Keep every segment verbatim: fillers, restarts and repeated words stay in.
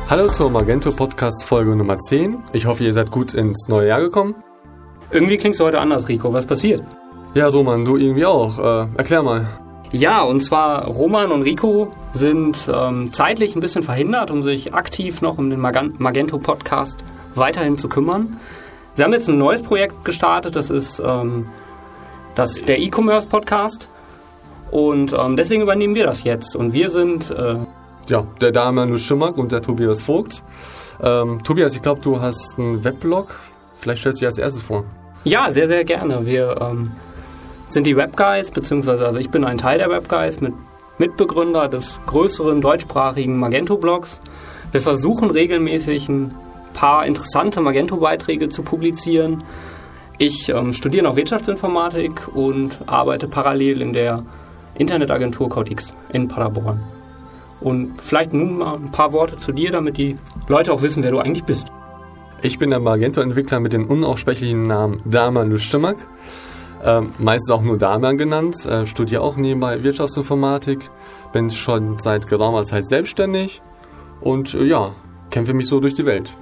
Hallo zur Magento Podcast Folge Nummer zehn. Ich hoffe, ihr seid gut ins neue Jahr gekommen. Irgendwie klingst du heute anders, Rico. Was passiert? Ja, Roman, du irgendwie auch. Äh, erklär mal. Ja, und zwar Roman und Rico sind ähm, zeitlich ein bisschen verhindert, um sich aktiv noch um den Magento Podcast weiterhin zu kümmern. Sie haben jetzt ein neues Projekt gestartet, das ist ähm, das, der E-Commerce Podcast. Und ähm, deswegen übernehmen wir das jetzt. Und wir sind... Äh, Ja, der Damian Luschimmak und der Tobias Vogt. Ähm, Tobias, ich glaube, du hast einen Weblog. Vielleicht stellst du dich als erstes vor. Ja, sehr, sehr gerne. Wir ähm, sind die Webguys, beziehungsweise also ich bin ein Teil der Webguys, mit Mitbegründer des größeren deutschsprachigen Magento-Blogs. Wir versuchen regelmäßig ein paar interessante Magento-Beiträge zu publizieren. Ich ähm, studiere noch Wirtschaftsinformatik und arbeite parallel in der Internetagentur Codex in Paderborn. Und vielleicht nun mal ein paar Worte zu dir, damit die Leute auch wissen, wer du eigentlich bist. Ich bin der Magento-Entwickler mit dem unaussprechlichen Namen Damian Luschimmak. Ähm, meistens auch nur Damian genannt. Äh, studiere auch nebenbei Wirtschaftsinformatik. Bin schon seit geraumer Zeit selbstständig. Und äh, ja, kämpfe mich so durch die Welt.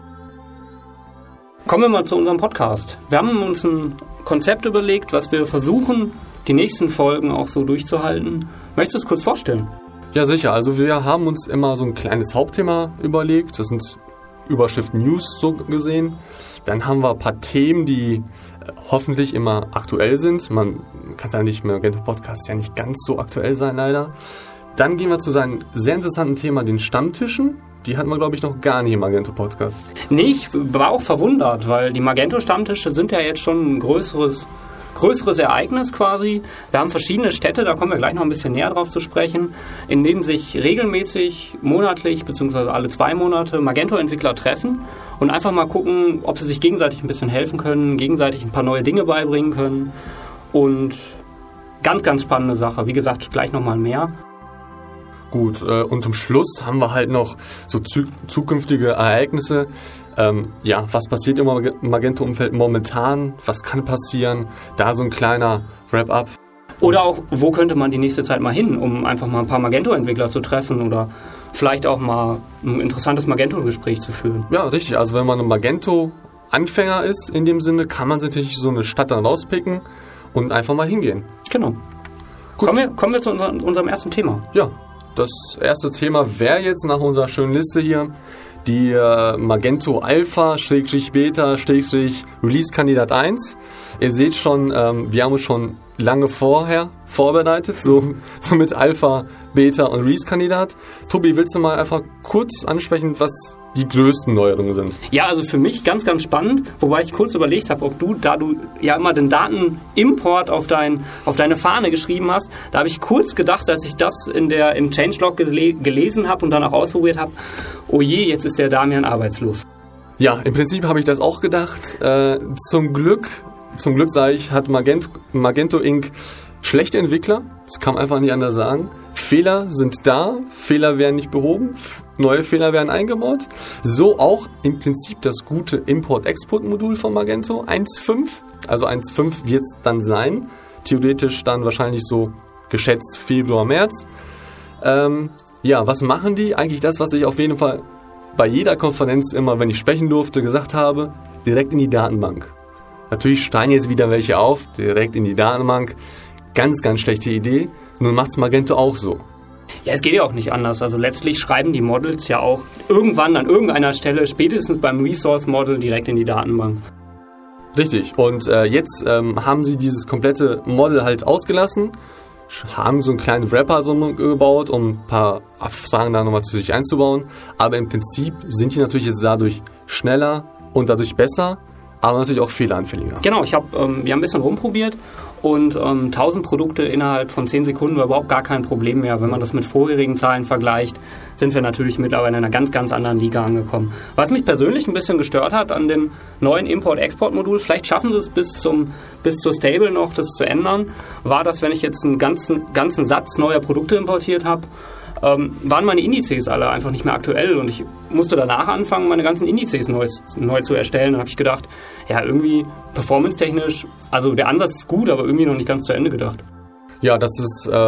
Kommen wir mal zu unserem Podcast. Wir haben uns ein Konzept überlegt, was wir versuchen, die nächsten Folgen auch so durchzuhalten. Möchtest du es kurz vorstellen? Ja, sicher. Also wir haben uns immer so ein kleines Hauptthema überlegt. Das sind Überschrift News so gesehen. Dann haben wir ein paar Themen, die hoffentlich immer aktuell sind. Man kann es ja nicht mehr, Magento Podcast ja nicht ganz so aktuell sein, leider. Dann gehen wir zu seinem sehr interessanten Thema, den Stammtischen. Die hatten wir, glaube ich, noch gar nicht im Magento Podcast. Nee, ich war auch verwundert, weil die Magento-Stammtische sind ja jetzt schon ein größeres... größeres Ereignis quasi. Wir haben verschiedene Städte, da kommen wir gleich noch ein bisschen näher drauf zu sprechen, in denen sich regelmäßig, monatlich bzw. alle zwei Monate Magento-Entwickler treffen und einfach mal gucken, ob sie sich gegenseitig ein bisschen helfen können, gegenseitig ein paar neue Dinge beibringen können. Und ganz, ganz spannende Sache. Wie gesagt, gleich nochmal mehr. Gut, äh, und zum Schluss haben wir halt noch so zu- zukünftige Ereignisse. Ähm, ja, was passiert im Magento-Umfeld momentan? Was kann passieren? Da so ein kleiner Wrap-up. Oder auch, wo könnte man die nächste Zeit mal hin, um einfach mal ein paar Magento-Entwickler zu treffen oder vielleicht auch mal ein interessantes Magento-Gespräch zu führen. Ja, richtig. Also wenn man ein Magento-Anfänger ist, in dem Sinne, kann man sich natürlich so eine Stadt dann rauspicken und einfach mal hingehen. Genau. Gut. Kommen wir, kommen wir zu unser, unserem ersten Thema. Ja, das erste Thema wäre jetzt nach unserer schönen Liste hier die äh, Magento Alpha, Schrägstrich Beta, Schrägstrich Release Kandidat eins. Ihr seht schon, ähm, wir haben uns schon lange vorher vorbereitet, so, so mit Alpha, Beta und Release Kandidat. Tobi, willst du mal einfach kurz ansprechen, was die größten Neuerungen sind? Ja, also für mich ganz, ganz spannend, wobei ich kurz überlegt habe, ob du, da du ja immer den Datenimport auf, dein, auf deine Fahne geschrieben hast, da habe ich kurz gedacht, als ich das in der, im Changelog gele- gelesen habe und dann auch ausprobiert habe, oh je, jetzt ist der Damian arbeitslos. Ja, im Prinzip habe ich das auch gedacht. Äh, zum Glück, zum Glück sage ich, hat Magento, Magento Incorporated schlechte Entwickler. Das kann man einfach nicht anders sagen. Fehler sind da, Fehler werden nicht behoben, neue Fehler werden eingebaut. So auch im Prinzip das gute Import-Export-Modul von Magento eins Punkt fünf. Also eins Punkt fünf wird es dann sein. Theoretisch dann wahrscheinlich so geschätzt Februar, März. Ähm, ja, was machen die? Eigentlich das, was ich auf jeden Fall bei jeder Konferenz immer, wenn ich sprechen durfte, gesagt habe, direkt in die Datenbank. Natürlich steigen jetzt wieder welche auf, direkt in die Datenbank. Ganz, ganz schlechte Idee. Nun macht es Magento auch so. Ja, es geht ja auch nicht anders. Also letztlich schreiben die Models ja auch irgendwann an irgendeiner Stelle, spätestens beim Resource-Model, direkt in die Datenbank. Richtig. Und äh, jetzt ähm, haben sie dieses komplette Model halt ausgelassen, haben so einen kleinen Wrapper so gebaut, um ein paar Abfragen da nochmal zu sich einzubauen. Aber im Prinzip sind die natürlich jetzt dadurch schneller und dadurch besser, aber natürlich auch fehleranfälliger. Genau, ich hab, ähm, wir haben ein bisschen rumprobiert und ähm, tausend Produkte innerhalb von zehn Sekunden war überhaupt gar kein Problem mehr. Wenn man das mit vorherigen Zahlen vergleicht, sind wir natürlich mittlerweile in einer ganz, ganz anderen Liga angekommen. Was mich persönlich ein bisschen gestört hat an dem neuen Import-Export-Modul, vielleicht schaffen sie es bis zum bis zur Stable noch, das zu ändern, war, dass wenn ich jetzt einen ganzen, ganzen Satz neuer Produkte importiert habe, ähm, waren meine Indizes alle einfach nicht mehr aktuell und ich musste danach anfangen, meine ganzen Indizes neu, neu zu erstellen. Dann habe ich gedacht, ja, irgendwie performance-technisch, also der Ansatz ist gut, aber irgendwie noch nicht ganz zu Ende gedacht. Ja, das ist ähm,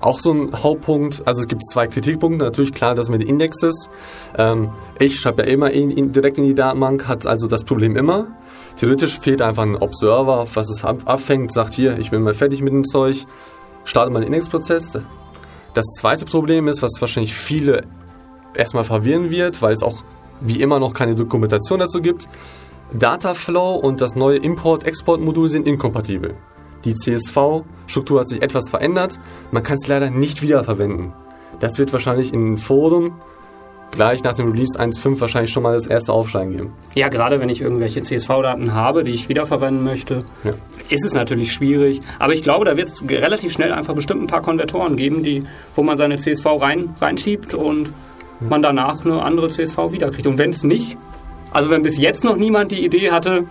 auch so ein Hauptpunkt. Also es gibt zwei Kritikpunkte. Natürlich klar, das mit den Indexes. Ähm, ich schreibe ja immer in, in, direkt in die Datenbank, hat also das Problem immer. Theoretisch fehlt einfach ein Observer, was es abfängt, sagt hier, ich bin mal fertig mit dem Zeug, starte mal den Indexprozess. Das zweite Problem ist, was wahrscheinlich viele erstmal verwirren wird, weil es auch wie immer noch keine Dokumentation dazu gibt. Dataflow und das neue Import-Export-Modul sind inkompatibel. Die C S V-Struktur hat sich etwas verändert, man kann es leider nicht wiederverwenden. Das wird wahrscheinlich in den Foren gleich nach dem Release eins Punkt fünf wahrscheinlich schon mal das erste Aufschreien geben. Ja, gerade wenn ich irgendwelche C S V-Daten habe, die ich wiederverwenden möchte, ja. ist es natürlich schwierig. Aber ich glaube, da wird es relativ schnell einfach bestimmt ein paar Konvertoren geben, die, wo man seine C S V rein, reinschiebt und hm. man danach eine andere C S V wiederkriegt. Und wenn es nicht, also wenn bis jetzt noch niemand die Idee hatte...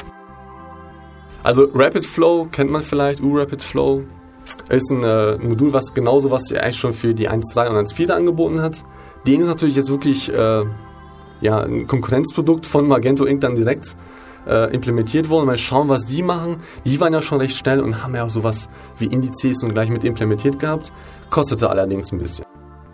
Also RapidFlow kennt man vielleicht, URapidFlow ist ein äh, Modul, was genauso was ja eigentlich schon für die eins Punkt drei und eins Punkt vier da angeboten hat. Den ist natürlich jetzt wirklich äh, ja, ein Konkurrenzprodukt von Magento Ink dann direkt äh, implementiert worden. Mal schauen, was die machen. Die waren ja schon recht schnell und haben ja auch sowas wie Indizes und gleich mit implementiert gehabt. Kostete allerdings ein bisschen.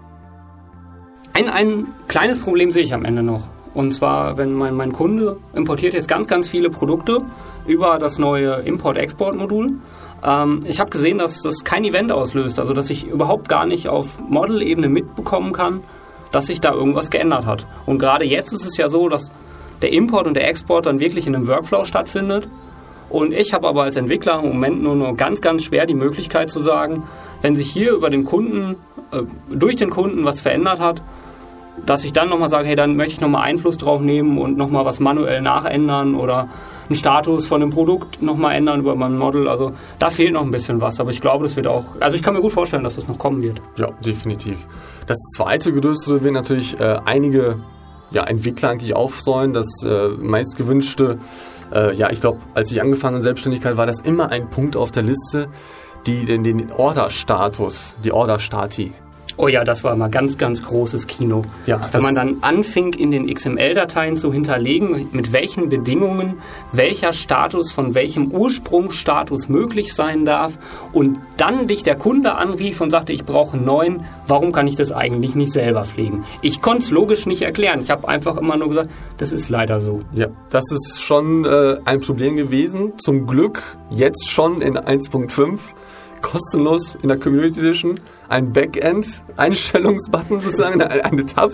Ein, ein kleines Problem sehe ich am Ende noch. Und zwar, wenn mein, mein Kunde importiert jetzt ganz, ganz viele Produkte über das neue Import-Export-Modul. Ähm, ich habe gesehen, dass das kein Event auslöst, also dass ich überhaupt gar nicht auf Model-Ebene mitbekommen kann, dass sich da irgendwas geändert hat. Und gerade jetzt ist es ja so, dass der Import und der Export dann wirklich in einem Workflow stattfindet. Und ich habe aber als Entwickler im Moment nur, nur ganz, ganz schwer die Möglichkeit zu sagen, wenn sich hier über den Kunden, äh, durch den Kunden was verändert hat, dass ich dann nochmal sage, hey, dann möchte ich nochmal Einfluss drauf nehmen und nochmal was manuell nachändern oder einen Status von dem Produkt nochmal ändern über mein Model. Also da fehlt noch ein bisschen was, aber ich glaube, das wird auch, also ich kann mir gut vorstellen, dass das noch kommen wird. Ja, definitiv. Das zweite größere wird natürlich äh, einige ja, Entwickler eigentlich aufstreuen. Das äh, meist gewünschte, äh, ja, ich glaube, als ich angefangen in Selbstständigkeit, war das immer ein Punkt auf der Liste, die den, den Order-Status, die Order-Stati. Oh ja, das war mal ganz, ganz großes Kino. Ja, wenn man dann anfing, in den X M L-Dateien zu hinterlegen, mit welchen Bedingungen welcher Status von welchem Ursprungsstatus möglich sein darf und dann dich der Kunde anrief und sagte, ich brauche einen neuen, warum kann ich das eigentlich nicht selber pflegen? Ich konnte es logisch nicht erklären. Ich habe einfach immer nur gesagt, das ist leider so. Ja, das ist schon äh, ein Problem gewesen. Zum Glück jetzt schon in eins Punkt fünf. Kostenlos in der Community Edition ein Backend-Einstellungsbutton sozusagen, eine, eine Tab,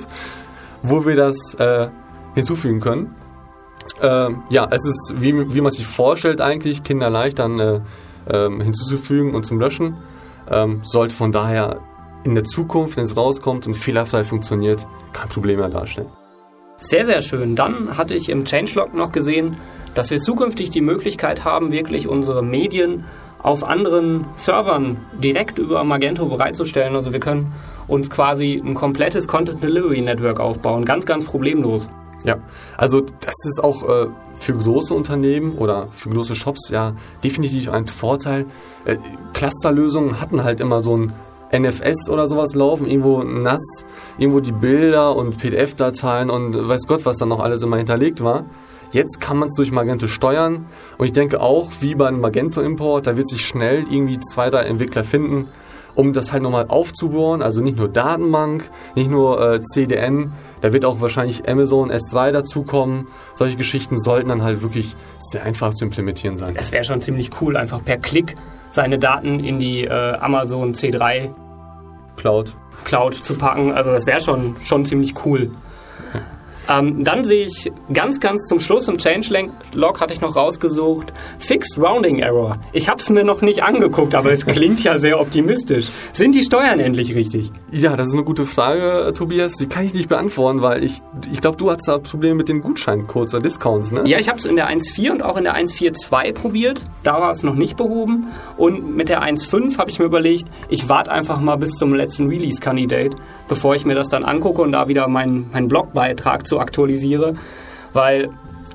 wo wir das äh, hinzufügen können. Ähm, ja, es ist, wie, wie man sich vorstellt eigentlich, kinderleicht dann äh, äh, hinzuzufügen und zum Löschen. Ähm, sollte von daher in der Zukunft, wenn es rauskommt und fehlerfrei funktioniert, kein Problem mehr darstellen. Sehr, sehr schön. Dann hatte ich im Changelog noch gesehen, dass wir zukünftig die Möglichkeit haben, wirklich unsere Medien auf anderen Servern direkt über Magento bereitzustellen. Also wir können uns quasi ein komplettes Content Delivery Network aufbauen. Ganz, ganz problemlos. Ja, also das ist auch äh, für große Unternehmen oder für große Shops ja definitiv ein Vorteil. Äh, Clusterlösungen hatten halt immer so ein N F S oder sowas laufen, irgendwo N A S, irgendwo die Bilder und P D F-Dateien und weiß Gott, was da noch alles immer hinterlegt war. Jetzt kann man es durch Magento steuern und ich denke auch, wie beim Magento-Import, da wird sich schnell irgendwie zwei, drei Entwickler finden, um das halt nochmal aufzubauen. Also nicht nur Datenbank, nicht nur äh, C D N, da wird auch wahrscheinlich Amazon S drei dazukommen. Solche Geschichten sollten dann halt wirklich sehr einfach zu implementieren sein. Es wäre schon ziemlich cool, einfach per Klick seine Daten in die äh, Amazon C drei Cloud, Cloud zu packen. Also das wäre schon, schon ziemlich cool. Ähm, dann sehe ich ganz, ganz zum Schluss im Changelog hatte ich noch rausgesucht, Fixed Rounding Error. Ich habe es mir noch nicht angeguckt, aber es klingt ja sehr optimistisch. Sind die Steuern endlich richtig? Ja, das ist eine gute Frage, Tobias. Die kann ich nicht beantworten, weil ich, ich glaube, du hast da Probleme mit den Gutscheincodes oder Discounts, ne? Ja, ich habe es in der eins Punkt vier und auch in der eins Punkt vier Punkt zwei probiert. Da war es noch nicht behoben. Und mit der eins Punkt fünf habe ich mir überlegt, ich warte einfach mal bis zum letzten Release-Candidate, bevor ich mir das dann angucke und da wieder meinen mein Blogbeitrag zu aktualisiere, weil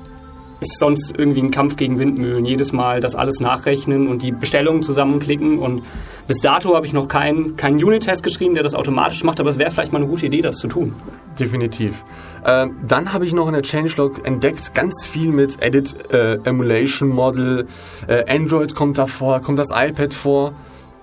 es sonst irgendwie ein Kampf gegen Windmühlen, jedes Mal das alles nachrechnen und die Bestellungen zusammenklicken und bis dato habe ich noch keinen keinen Unit-Test geschrieben, der das automatisch macht, aber es wäre vielleicht mal eine gute Idee, das zu tun. Definitiv. Ähm, dann habe ich noch in der Changelog entdeckt, ganz viel mit Edit äh, Emulation Model, äh, Android kommt da vor, kommt das iPad vor.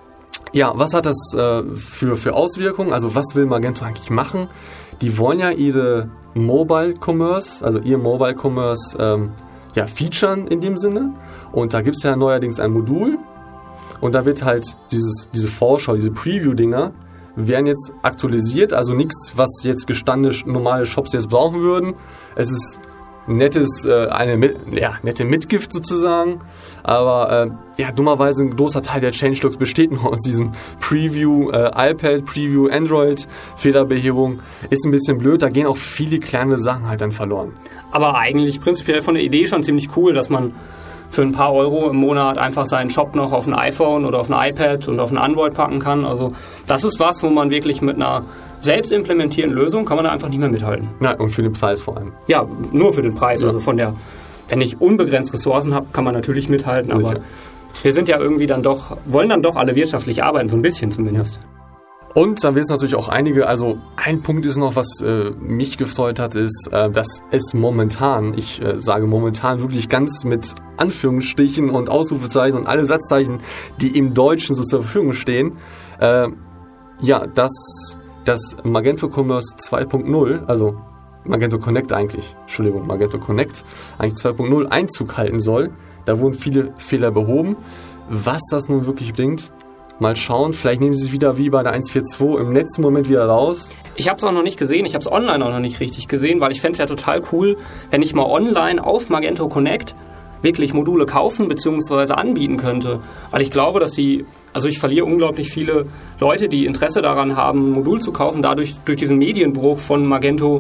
Ja, was hat das äh, für, für Auswirkungen? Also was will Magento eigentlich machen? Die wollen ja ihre Mobile Commerce, also ihr Mobile Commerce ähm, ja, featuren in dem Sinne. Und da gibt es ja neuerdings ein Modul. Und da wird halt dieses, diese Vorschau, diese Preview-Dinger werden jetzt aktualisiert. Also nichts, was jetzt gestandene normale Shops jetzt brauchen würden. Es ist nettes, äh, eine ja, nette Mitgift sozusagen. Aber äh, ja, dummerweise ein großer Teil der Changelogs besteht nur aus diesem Preview, äh, iPad, Preview, Android, Fehlerbehebung. Ist ein bisschen blöd, da gehen auch viele kleine Sachen halt dann verloren. Aber eigentlich prinzipiell von der Idee schon ziemlich cool, dass man für ein paar Euro im Monat einfach seinen Shop noch auf ein iPhone oder auf ein iPad und auf ein Android packen kann. Also das ist was, wo man wirklich mit einer selbst implementierten Lösung kann man da einfach nicht mehr mithalten. Ja, und für den Preis vor allem. Ja, nur für den Preis. Ja. Also von der, wenn ich unbegrenzt Ressourcen habe, kann man natürlich mithalten, Sicher. aber wir sind ja irgendwie dann doch, wollen dann doch alle wirtschaftlich arbeiten, so ein bisschen zumindest. Ja. Und dann wissen natürlich auch einige, also ein Punkt ist noch, was äh, mich gefreut hat, ist, äh, dass es momentan, ich äh, sage momentan wirklich ganz mit Anführungsstrichen und Ausrufezeichen und alle Satzzeichen, die im Deutschen so zur Verfügung stehen, äh, ja, dass das Magento Commerce zwei Punkt null, also Magento Connect eigentlich, Entschuldigung, Magento Connect eigentlich zwei Punkt null Einzug halten soll. Da wurden viele Fehler behoben. Was das nun wirklich bringt, mal schauen. Vielleicht nehmen sie es wieder wie bei der eins Punkt vier Punkt zwei im letzten Moment wieder raus. Ich habe es auch noch nicht gesehen. Ich habe es online auch noch nicht richtig gesehen, weil ich fände es ja total cool, wenn ich mal online auf Magento Connect wirklich Module kaufen bzw. anbieten könnte. Weil ich glaube, dass die, also ich verliere unglaublich viele Leute, die Interesse daran haben, ein Modul zu kaufen, dadurch durch diesen Medienbruch von Magento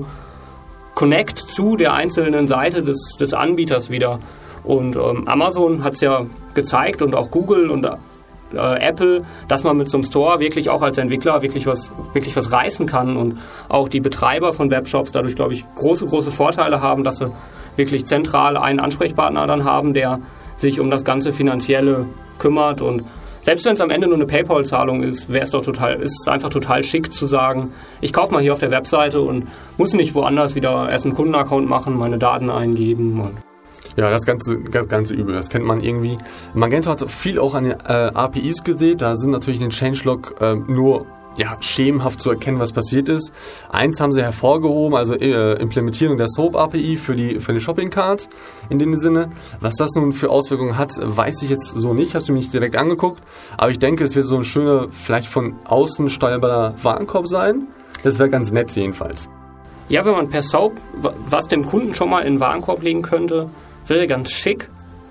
Connect zu der einzelnen Seite des, des Anbieters wieder. Und ähm, Amazon hat es ja gezeigt und auch Google und äh, Apple, dass man mit so einem Store wirklich auch als Entwickler wirklich was, wirklich was reißen kann und auch die Betreiber von Webshops dadurch, glaube ich, große, große Vorteile haben, dass sie wirklich zentral einen Ansprechpartner dann haben, der sich um das ganze Finanzielle kümmert. Und selbst wenn es am Ende nur eine PayPal-Zahlung ist, wäre es doch total, ist es einfach total schick zu sagen, ich kaufe mal hier auf der Webseite und muss nicht woanders wieder erst einen Kundenaccount machen, meine Daten eingeben. Und ja, das ganze, ganz, ganze übel, das kennt man irgendwie. Magento hat viel auch an den äh, A P Is gedreht, da sind natürlich in den Changelog äh, nur ja, schemenhaft zu erkennen, was passiert ist. Eins haben sie hervorgehoben, also äh, Implementierung der Soap-A P I für die, für die Shopping-Cart in dem Sinne. Was das nun für Auswirkungen hat, weiß ich jetzt so nicht, habe es mir nicht direkt angeguckt, aber ich denke, es wird so ein schöner, vielleicht von außen steuerbarer Warenkorb sein. Das wäre ganz nett jedenfalls. Ja, wenn man per Soap was dem Kunden schon mal in den Warenkorb legen könnte, wäre ganz schick.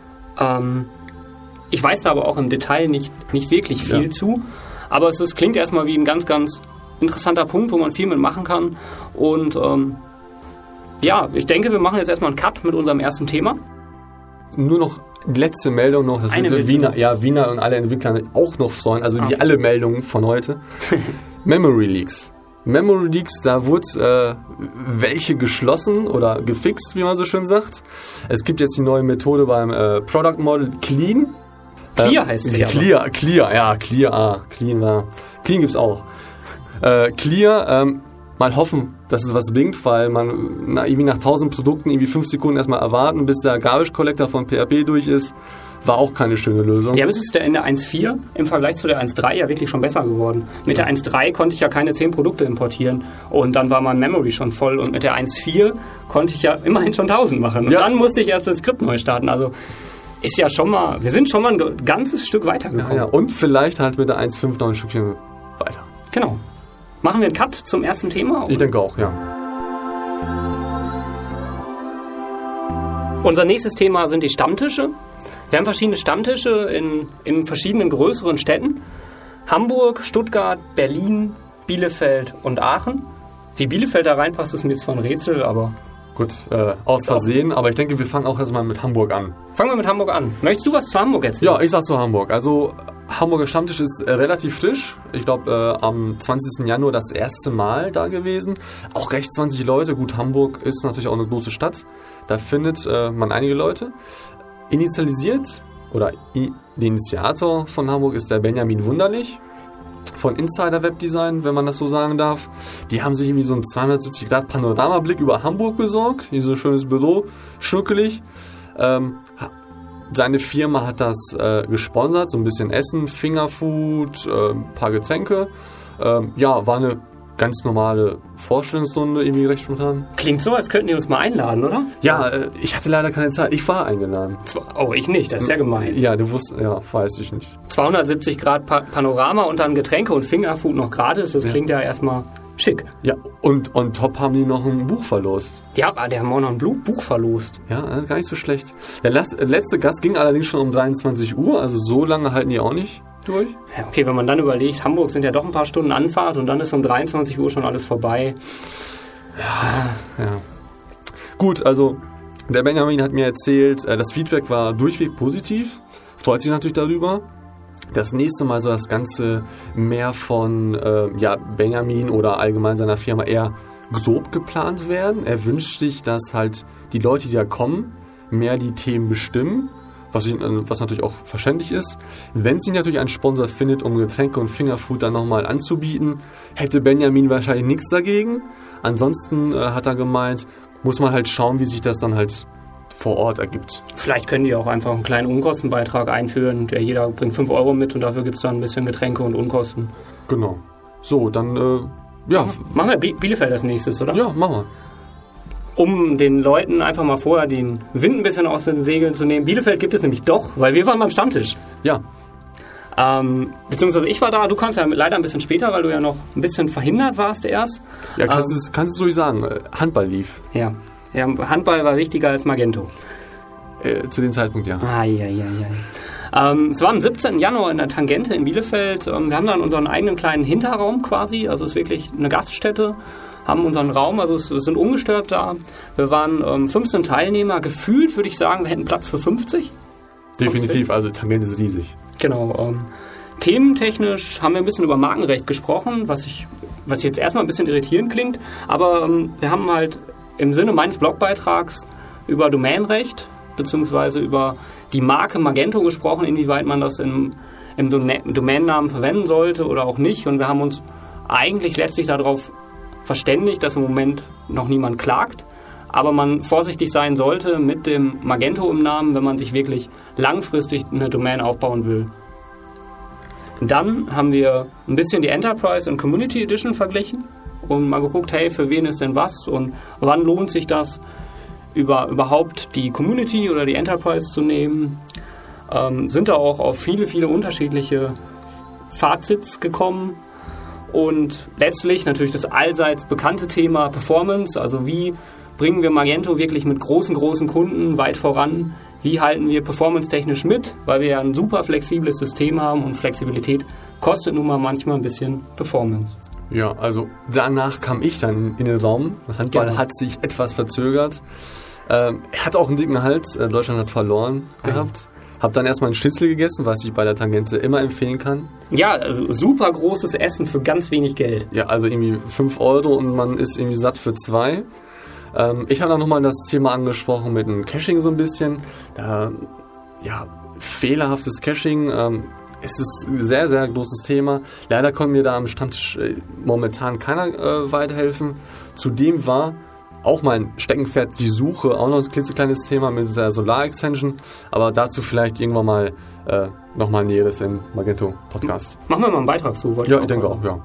Ähm, ich weiß da aber auch im Detail nicht, nicht wirklich viel ja. zu. Aber es ist, klingt erstmal wie ein ganz, ganz interessanter Punkt, wo man viel mitmachen kann. Und ähm, ja, ich denke, wir machen jetzt erstmal einen Cut mit unserem ersten Thema. Nur noch die letzte Meldung noch, das Eine wird Wiener, ja, Wiener und alle Entwickler auch noch freuen, also ah. wie alle Meldungen von heute. Memory Leaks. Memory Leaks, da wurde äh, welche geschlossen oder gefixt, wie man so schön sagt. Es gibt jetzt die neue Methode beim äh, Product Model Clean. Clear äh, heißt es ja. Clear, Clear, ja, Clear, ah, Clean war. Clean gibt's auch. Äh, Clear, ähm, mal hoffen, dass es was bringt, weil man na, irgendwie nach tausend Produkten irgendwie fünf Sekunden erstmal erwarten, bis der Garbage Collector von P H P durch ist, war auch keine schöne Lösung. Ja, aber es ist der in der eins Punkt vier im Vergleich zu der eins Punkt drei ja wirklich schon besser geworden. Mit ja. der eins Punkt drei konnte ich ja keine zehn Produkte importieren und dann war mein Memory schon voll und mit der eins Punkt vier konnte ich ja immerhin schon tausend machen. Und ja. dann musste ich erst das Skript neu starten. Also ist ja schon mal, wir sind schon mal ein ganzes Stück weitergekommen. Ja, ja. Und vielleicht halt mit der eins Punkt fünf noch ein Stückchen weiter. Genau. Machen wir einen Cut zum ersten Thema? Oder? Ich denke auch, ja. Unser nächstes Thema sind die Stammtische. Wir haben verschiedene Stammtische in, in verschiedenen größeren Städten. Hamburg, Stuttgart, Berlin, Bielefeld und Aachen. Wie Bielefeld da reinpasst, ist mir jetzt von Rätsel, aber... Gut, äh, aus Versehen, aber ich denke, wir fangen auch erstmal mit Hamburg an. Fangen wir mit Hamburg an. Möchtest du was zu Hamburg erzählen? Ja, ich sag zu Hamburg. Also, Hamburger Stammtisch ist äh, relativ frisch. Ich glaube, äh, am zwanzigsten Januar das erste Mal da gewesen. Auch recht zwanzig Leute. Gut, Hamburg ist natürlich auch eine große Stadt. Da findet äh, man einige Leute. Initialisiert, oder I- der Initiator von Hamburg ist der Benjamin Wunderlich von Insider Webdesign, wenn man das so sagen darf. Die haben sich irgendwie so einen zweihundertsiebzig Grad Panoramablick über Hamburg besorgt. Hier so ein schönes Büro, schnuckelig. Ähm, seine Firma hat das äh, gesponsert, so ein bisschen Essen, Fingerfood, äh, ein paar Getränke. Ähm, ja, war eine ganz normale Vorstellungsrunde, irgendwie recht spontan. Klingt so, als könnten die uns mal einladen, oder? Ja, äh, ich hatte leider keine Zeit. Ich war eingeladen. Oh, ich nicht, das ist ja gemein. Ja, du wusstest, ja, weiß ich nicht. zweihundertsiebzig Grad pa- Panorama und dann Getränke und Fingerfood noch gratis, das klingt ja, ja erstmal schick. Ja, und on top haben die noch ein Buch verlost. Ja, die haben auch noch ein Buch verlost. Ja, das ist gar nicht so schlecht. Der letzte Gast ging allerdings schon um dreiundzwanzig Uhr, also so lange halten die auch nicht durch. Ja, okay, wenn man dann überlegt, Hamburg sind ja doch ein paar Stunden Anfahrt und dann ist um dreiundzwanzig Uhr schon alles vorbei. Ja, ja. Gut, also der Benjamin hat mir erzählt, das Feedback war durchweg positiv. Freut sich natürlich darüber. Das nächste Mal soll das Ganze mehr von äh, ja, Benjamin oder allgemein seiner Firma eher grob geplant werden. Er wünscht sich, dass halt die Leute, die da kommen, mehr die Themen bestimmen. Was, ich, was natürlich auch verständlich ist. Wenn sich natürlich ein Sponsor findet, um Getränke und Fingerfood dann nochmal anzubieten, hätte Benjamin wahrscheinlich nichts dagegen. Ansonsten äh, hat er gemeint, muss man halt schauen, wie sich das dann halt vor Ort ergibt. Vielleicht können die auch einfach einen kleinen Unkostenbeitrag einführen. Der jeder bringt fünf Euro mit und dafür gibt es dann ein bisschen Getränke und Unkosten. Genau. So, dann, äh, ja. Machen wir Bielefeld als nächstes, oder? Ja, machen wir. Um den Leuten einfach mal vorher den Wind ein bisschen aus den Segeln zu nehmen. Bielefeld gibt es nämlich doch, weil wir waren beim Stammtisch. Ja. Ähm, beziehungsweise ich war da, du kamst ja leider ein bisschen später, weil du ja noch ein bisschen verhindert warst erst. Ja, kannst ähm, du kannst du ruhig sagen. Handball lief. Ja. ja, Handball war wichtiger als Magento. Äh, zu dem Zeitpunkt, ja. Ah, ja, ja, ja. Ähm, es war am siebzehnten Januar in der Tangente in Bielefeld. Ähm, wir haben dann unseren eigenen kleinen Hinterraum quasi, also es ist wirklich eine Gaststätte. Haben unseren Raum, also es, es sind ungestört da. Wir waren ähm, fünfzehn Teilnehmer. Gefühlt würde ich sagen, wir hätten Platz für fünfzig. Definitiv, also Tangente ist riesig. Genau. Ähm, thementechnisch haben wir ein bisschen über Markenrecht gesprochen, was ich, was jetzt erstmal ein bisschen irritierend klingt. Aber ähm, wir haben halt im Sinne meines Blogbeitrags über Domainrecht beziehungsweise über die Marke Magento gesprochen, inwieweit man das im, im Domainnamen verwenden sollte oder auch nicht. Und wir haben uns eigentlich letztlich darauf verständigt, dass im Moment noch niemand klagt, aber man vorsichtig sein sollte mit dem Magento im Namen, wenn man sich wirklich langfristig eine Domain aufbauen will. Dann haben wir ein bisschen die Enterprise und Community Edition verglichen und mal geguckt, hey, für wen ist denn was und wann lohnt sich das, über, überhaupt die Community oder die Enterprise zu nehmen. Ähm, sind da auch auf viele, viele unterschiedliche Fazits gekommen. Und letztlich natürlich das allseits bekannte Thema Performance, also wie bringen wir Magento wirklich mit großen, großen Kunden weit voran? Wie halten wir performance-technisch mit? Weil wir ja ein super flexibles System haben und Flexibilität kostet nun mal manchmal ein bisschen Performance. Ja, also danach kam ich dann in den Raum. Handball genau. hat sich etwas verzögert. Ähm, er hat auch einen dicken Hals. Deutschland hat verloren gehabt. Hab dann erstmal einen Schnitzel gegessen, was ich bei der Tangente immer empfehlen kann. Ja, also super großes Essen für ganz wenig Geld. Ja, also irgendwie fünf Euro und man ist irgendwie satt für zwei. Ähm, ich habe dann nochmal das Thema angesprochen mit dem Caching so ein bisschen. Da, ja, fehlerhaftes Caching ähm, ist ein sehr, sehr großes Thema. Leider konnte mir da am Stammtisch äh, momentan keiner äh, weiterhelfen. Zudem war auch mein Steckenpferd die Suche, auch noch ein klitzekleines Thema mit der Solar-Extension, aber dazu vielleicht irgendwann mal äh, nochmal Näheres im Magento-Podcast. Machen wir mal einen Beitrag zu. Ja, ich, ich denke auch, ja.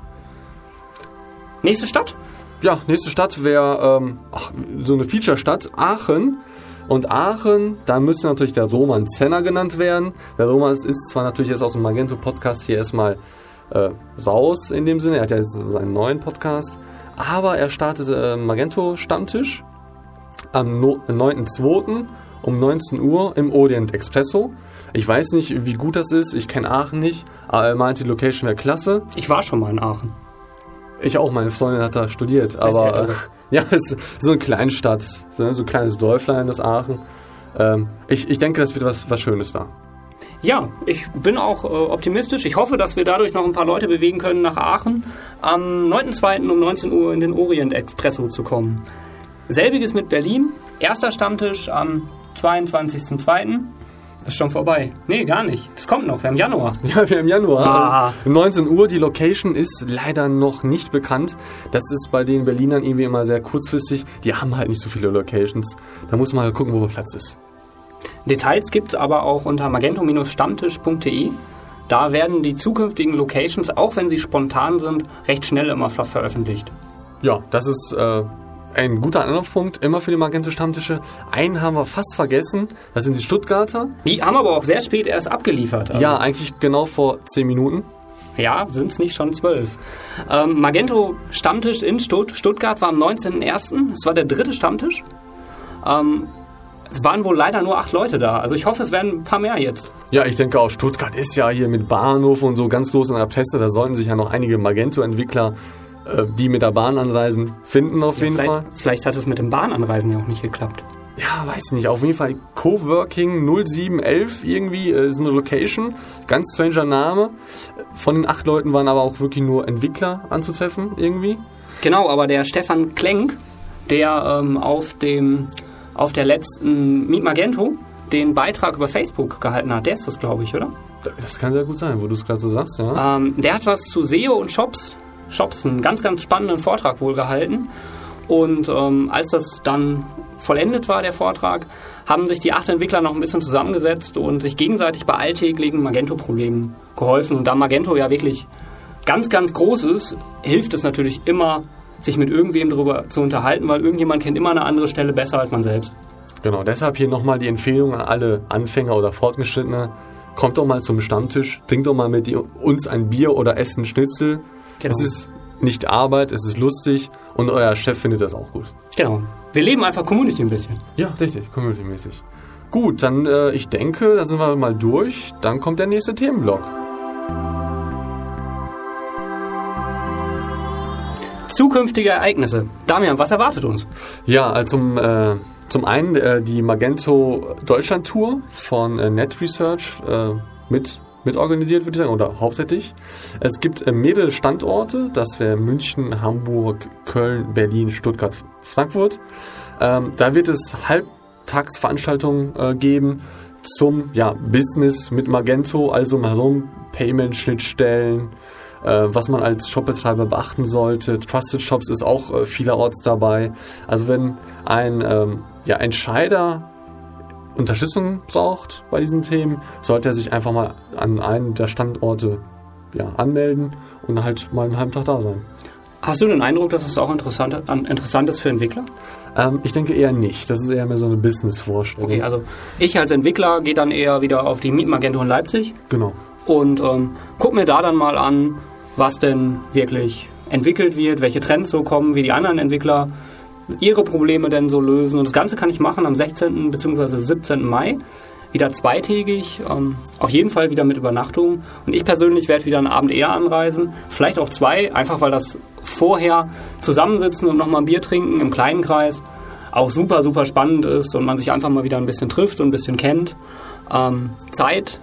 Nächste Stadt? Ja, nächste Stadt wäre ähm, so eine Feature-Stadt, Aachen. Und Aachen, da müsste natürlich der Roman Zenner genannt werden. Der Roman ist zwar natürlich jetzt aus dem Magento-Podcast hier erstmal äh, raus in dem Sinne, er hat ja jetzt seinen neuen Podcast, aber er startete äh, Magento-Stammtisch am no- neunten zweiten um neunzehn Uhr im Orient Expresso. Ich weiß nicht, wie gut das ist, ich kenne Aachen nicht, aber er meinte, die Location wäre klasse. Ich war schon mal in Aachen. Ich auch, meine Freundin hat da studiert, aber äh, ja, es ist so eine Kleinstadt, so, so ein kleines Dörflein, das Aachen. Ähm, ich, ich denke, das wird was, was Schönes da. Ja, ich bin auch äh, optimistisch. Ich hoffe, dass wir dadurch noch ein paar Leute bewegen können, nach Aachen am neunten zweiten um neunzehn Uhr in den Orient Expresso zu kommen. Selbiges mit Berlin. Erster Stammtisch am zweiundzwanzigsten zweiten Das ist schon vorbei. Nee, gar nicht. Das kommt noch. Wir haben Januar. Ja, wir haben Januar. Ah. Um neunzehn Uhr. Die Location ist leider noch nicht bekannt. Das ist bei den Berlinern irgendwie immer sehr kurzfristig. Die haben halt nicht so viele Locations. Da muss man halt gucken, wo Platz ist. Details gibt es aber auch unter magento Stammtisch punkt de. Da werden die zukünftigen Locations, auch wenn sie spontan sind, recht schnell immer veröffentlicht. Ja, das ist äh, ein guter Anlaufpunkt, immer für die Magento-Stammtische. Einen haben wir fast vergessen, das sind die Stuttgarter. Die haben aber auch sehr spät erst abgeliefert. Also. Ja, eigentlich genau vor zehn Minuten. Ja, sind es nicht schon zwölf. Ähm, Magento Stammtisch in Stutt- Stuttgart war am neunzehnten ersten Es war der dritte Stammtisch. Ähm, es waren wohl leider nur acht Leute da. Also ich hoffe, es werden ein paar mehr jetzt. Ja, ich denke auch, Stuttgart ist ja hier mit Bahnhof und so ganz groß in der Teste. Da sollten sich ja noch einige Magento-Entwickler, äh, die mit der Bahn anreisen, finden auf ja, jeden vielleicht, Fall. Vielleicht hat es mit dem Bahnanreisen ja auch nicht geklappt. Ja, weiß nicht. Auf jeden Fall Coworking null sieben elf irgendwie äh, ist eine Location. Ganz stranger Name. Von den acht Leuten waren aber auch wirklich nur Entwickler anzutreffen irgendwie. Genau, aber der Stefan Klenk, der ähm, auf dem auf der letzten Meet Magento den Beitrag über Facebook gehalten hat, der ist das, glaube ich, oder? Das kann sehr gut sein, wo du es gerade so sagst, ja. Ähm, der hat was zu S E O und Shops, Shops, einen ganz, ganz spannenden Vortrag wohl gehalten. Und ähm, als das dann vollendet war, der Vortrag, haben sich die acht Entwickler noch ein bisschen zusammengesetzt und sich gegenseitig bei alltäglichen Magento-Problemen geholfen. Und da Magento ja wirklich ganz, ganz groß ist, hilft es natürlich immer, sich mit irgendwem darüber zu unterhalten, weil irgendjemand kennt immer eine andere Stelle besser als man selbst. Genau, deshalb hier nochmal die Empfehlung an alle Anfänger oder Fortgeschrittene. Kommt doch mal zum Stammtisch, trinkt doch mal mit uns ein Bier oder esst einen Schnitzel. Genau. Es ist nicht Arbeit, es ist lustig und euer Chef findet das auch gut. Genau. Wir leben einfach Community ein bisschen. Ja, richtig, Community-mäßig. Gut, dann äh, ich denke, da sind wir mal durch. Dann kommt der nächste Themenblock. Zukünftige Ereignisse. Damian, was erwartet uns? Ja, also zum, äh, zum einen äh, die Magento Deutschland Tour von äh, NetResearch äh, mit, mit organisiert, würde ich sagen, oder hauptsächlich. Es gibt äh, mehrere Standorte, das wäre München, Hamburg, Köln, Berlin, Stuttgart, Frankfurt. Ähm, da wird es Halbtagsveranstaltungen äh, geben zum ja, Business mit Magento, also herum Payment-Schnittstellen, was man als Shopbetreiber beachten sollte. Trusted Shops ist auch äh, vielerorts dabei. Also wenn ein ähm, ja, Entscheider Unterstützung braucht bei diesen Themen, sollte er sich einfach mal an einen der Standorte ja, anmelden und halt mal einen halben Tag da sein. Hast du den Eindruck, dass es auch interessant, interessant ist für Entwickler? Ähm, ich denke eher nicht. Das ist eher mehr so eine Business-Vorstellung. Okay, also ich als Entwickler gehe dann eher wieder auf die Meet Magento in Leipzig. Genau. Und ähm, guck mir da dann mal an, was denn wirklich entwickelt wird, welche Trends so kommen, wie die anderen Entwickler ihre Probleme denn so lösen. Und das Ganze kann ich machen am sechzehnten bzw. siebzehnten Mai, wieder zweitägig, ähm, auf jeden Fall wieder mit Übernachtung. Und ich persönlich werde wieder einen Abend eher anreisen, vielleicht auch zwei, einfach weil das vorher zusammensitzen und nochmal ein Bier trinken im kleinen Kreis auch super, super spannend ist und man sich einfach mal wieder ein bisschen trifft und ein bisschen kennt. Ähm, Zeit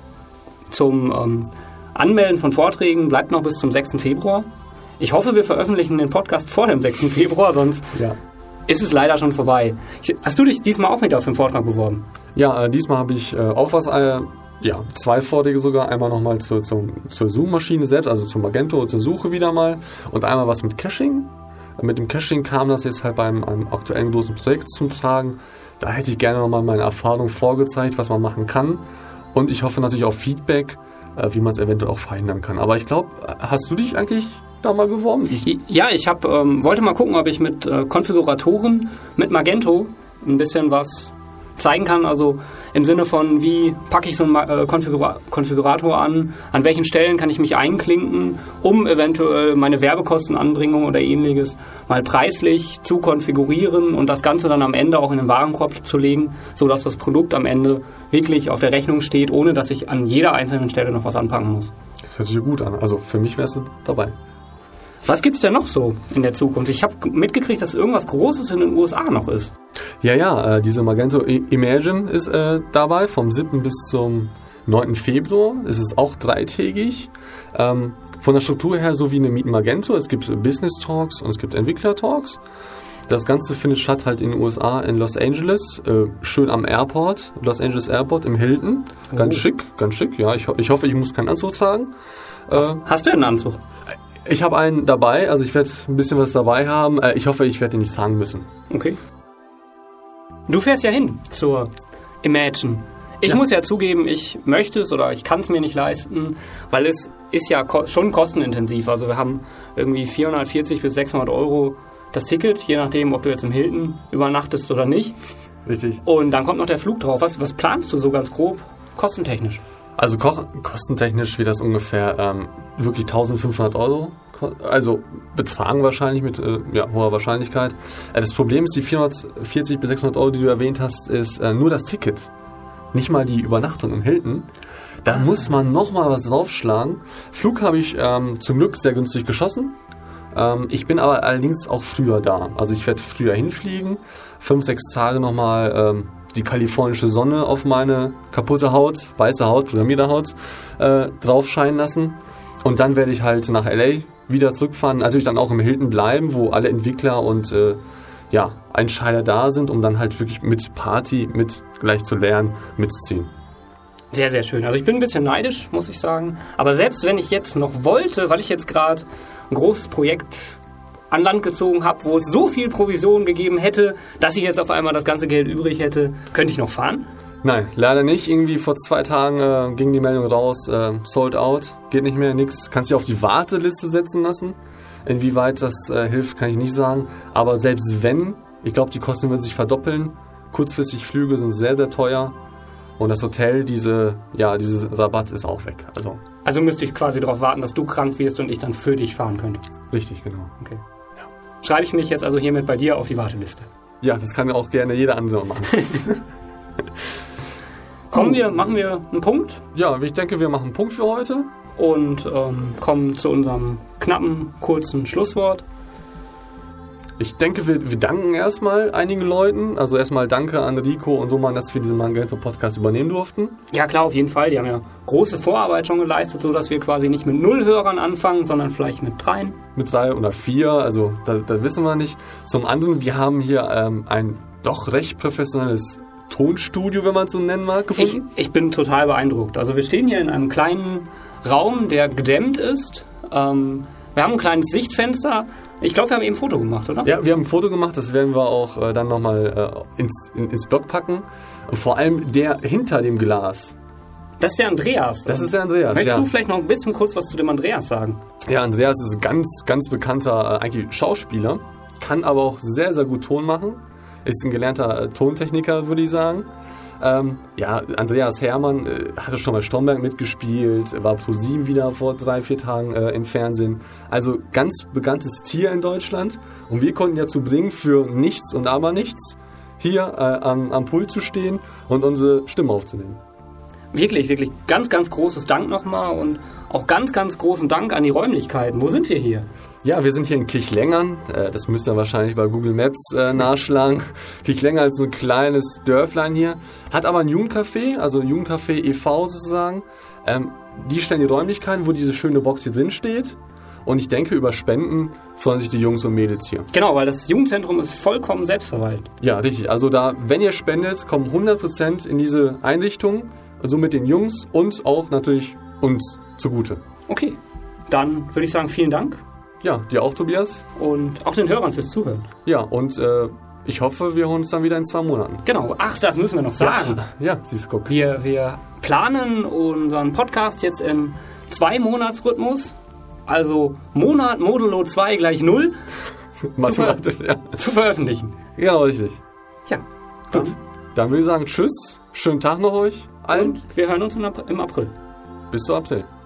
zum ähm, Anmelden von Vorträgen bleibt noch bis zum sechsten Februar. Ich hoffe, wir veröffentlichen den Podcast vor dem sechsten Februar, sonst ja. ist es leider schon vorbei. Hast du dich diesmal auch mit auf den Vortrag beworben? Ja, äh, diesmal habe ich äh, auch was, äh, ja, zwei Vorträge sogar. Einmal nochmal zur, zur, zur Zoom-Maschine selbst, also zum Magento, zur Suche wieder mal. Und einmal was mit Caching. Mit dem Caching kam das jetzt halt beim einem aktuellen großen Projekt zum Tragen. Da hätte ich gerne nochmal meine Erfahrung vorgezeigt, was man machen kann. Und ich hoffe natürlich auf Feedback, wie man es eventuell auch verhindern kann. Aber ich glaube, hast du dich eigentlich da mal beworben? Ich ja, ich hab, ähm, wollte mal gucken, ob ich mit äh, Konfiguratoren, mit Magento ein bisschen was zeigen kann. Also im Sinne von, wie packe ich so einen äh, Konfigura- Konfigurator an, an welchen Stellen kann ich mich einklinken, um eventuell meine Werbekostenanbringung oder ähnliches mal preislich zu konfigurieren und das Ganze dann am Ende auch in den Warenkorb zu legen, sodass das Produkt am Ende wirklich auf der Rechnung steht, ohne dass ich an jeder einzelnen Stelle noch was anpacken muss. Das hört sich ja gut an. Also für mich wärst du dabei. Was gibt es denn noch so in der Zukunft? Ich habe mitgekriegt, dass irgendwas Großes in den U S A noch ist. Ja, ja, äh, diese Magento Imagine ist äh, dabei vom siebten bis zum neunten Februar. Es ist auch dreitägig. Ähm, von der Struktur her so wie eine Meet Magento. Es gibt Business Talks und es gibt Entwickler Talks. Das Ganze findet statt halt in den U S A, in Los Angeles, äh, schön am Airport, Los Angeles Airport im Hilton. Ganz oh. schick, ganz schick, ja. Ich, ich hoffe, ich muss keinen Anzug tragen. Hast, äh, hast du einen Anzug? Ich habe einen dabei, also ich werde ein bisschen was dabei haben. Äh, ich hoffe, ich werde ihn nicht tragen müssen. Okay. Du fährst ja hin zur Imagine. Ich Ja. muss ja zugeben, ich möchte es oder ich kann es mir nicht leisten, weil es ist ja ko- schon kostenintensiv. Also wir haben irgendwie vierhundertvierzig bis sechshundert Euro das Ticket, je nachdem, ob du jetzt im Hilton übernachtest oder nicht. Richtig. Und dann kommt noch der Flug drauf. Was, was planst du so ganz grob kostentechnisch? Also ko- kostentechnisch wird das ungefähr ähm, wirklich eintausendfünfhundert Euro, ko- also betragen wahrscheinlich mit äh, ja, hoher Wahrscheinlichkeit. Äh, das Problem ist, die vierhundertvierzig bis sechshundert Euro, die du erwähnt hast, ist äh, nur das Ticket. Nicht mal die Übernachtung im Hilton. Da ah. muss man nochmal was draufschlagen. Flug habe ich ähm, zum Glück sehr günstig geschossen. Ähm, ich bin aber allerdings auch früher da. Also ich werde früher hinfliegen, fünf, sechs Tage nochmal ähm, die kalifornische Sonne auf meine kaputte Haut, weiße Haut, programmierte Haut äh, drauf scheinen lassen. Und dann werde ich halt nach L A wieder zurückfahren. Natürlich dann auch im Hilton bleiben, wo alle Entwickler und äh, ja, Entscheider da sind, um dann halt wirklich mit Party, mit gleich zu lernen, mitzuziehen. Sehr, sehr schön. Also ich bin ein bisschen neidisch, muss ich sagen. Aber selbst wenn ich jetzt noch wollte, weil ich jetzt gerade ein großes Projekt an Land gezogen habe, wo es so viel Provision gegeben hätte, dass ich jetzt auf einmal das ganze Geld übrig hätte, könnte ich noch fahren? Nein, leider nicht. Irgendwie vor zwei Tagen äh, ging die Meldung raus, äh, sold out, geht nicht mehr, nix. Kannst dich auf die Warteliste setzen lassen. Inwieweit das äh, hilft, kann ich nicht sagen. Aber selbst wenn, ich glaube, die Kosten würden sich verdoppeln. Kurzfristig Flüge sind sehr, sehr teuer. Und das Hotel, diese, ja, dieses Rabatt ist auch weg. Also, also müsste ich quasi darauf warten, dass du krank wirst und ich dann für dich fahren könnte. Richtig, genau. Okay. Ja. Schreibe ich mich jetzt also hiermit bei dir auf die Warteliste. Ja, das kann ja auch gerne jeder andere machen. Kommen wir, machen wir einen Punkt? Ja, ich denke, wir machen einen Punkt für heute. Und ähm, kommen zu unserem knappen, kurzen Schlusswort. Ich denke, wir, wir danken erstmal einigen Leuten. Also erstmal danke an Rico und Roman, dass wir diesen Magento-Podcast übernehmen durften. Ja klar, auf jeden Fall. Die haben ja große Vorarbeit schon geleistet, sodass wir quasi nicht mit null Hörern anfangen, sondern vielleicht mit dreien. Mit drei oder vier, also da, da wissen wir nicht. Zum anderen, wir haben hier ähm, ein doch recht professionelles Tonstudio, wenn man es so nennen mag, gefunden. Ich, ich bin total beeindruckt. Also wir stehen hier in einem kleinen Raum, der gedämmt ist. Ähm, wir haben ein kleines Sichtfenster. Ich glaube, wir haben eben ein Foto gemacht, oder? Ja, wir haben ein Foto gemacht, das werden wir auch äh, dann nochmal äh, ins, in, ins Blog packen. Und vor allem der hinter dem Glas. Das ist der Andreas. Das ist der Andreas, Möchtest ja. du vielleicht noch ein bisschen kurz was zu dem Andreas sagen? Ja, Andreas ist ein ganz, ganz bekannter äh, eigentlich Schauspieler, kann aber auch sehr, sehr gut Ton machen. Ist ein gelernter äh, Tontechniker, würde ich sagen. Ähm, ja, Andreas Herrmann äh, hatte schon bei Stromberg mitgespielt, war ProSieben wieder vor drei, vier Tagen äh, im Fernsehen. Also ganz bekanntes Tier in Deutschland. Und wir konnten dazu bringen, für nichts und aber nichts hier äh, am, am Pult zu stehen und unsere Stimme aufzunehmen. Wirklich, wirklich ganz, ganz großes Dank nochmal und auch ganz, ganz großen Dank an die Räumlichkeiten. Wo sind wir hier? Ja, wir sind hier in Kirchlängern. Äh, das müsst ihr wahrscheinlich bei Google Maps äh, nachschlagen. Kirchlänger ist so ein kleines Dörflein hier. Hat aber ein Jugendcafé, also Jugendcafé e V sozusagen. Ähm, die stellen die Räumlichkeiten, wo diese schöne Box hier drin steht. Und ich denke, über Spenden freuen sich die Jungs und Mädels hier. Genau, weil das Jugendzentrum ist vollkommen selbstverwaltet. Ja, richtig. Also da, wenn ihr spendet, kommen hundert Prozent in diese Einrichtung. Also mit den Jungs und auch natürlich uns zugute. Okay, dann würde ich sagen, vielen Dank. Ja, dir auch, Tobias. Und auch den Hörern fürs Zuhören. Ja, und äh, ich hoffe, wir hören uns dann wieder in zwei Monaten. Genau, ach, das müssen wir noch sagen. Ja, ja siehst du, guck. Wir, wir planen unseren Podcast jetzt in zwei Monatsrhythmus. Also Monat modulo zwei gleich null. Mathematisch, ja. Zu veröffentlichen. Genau, richtig. Ja, gut. Dann, dann würde ich sagen, tschüss, schönen Tag noch euch allen. Und wir hören uns im April. Bis zur April.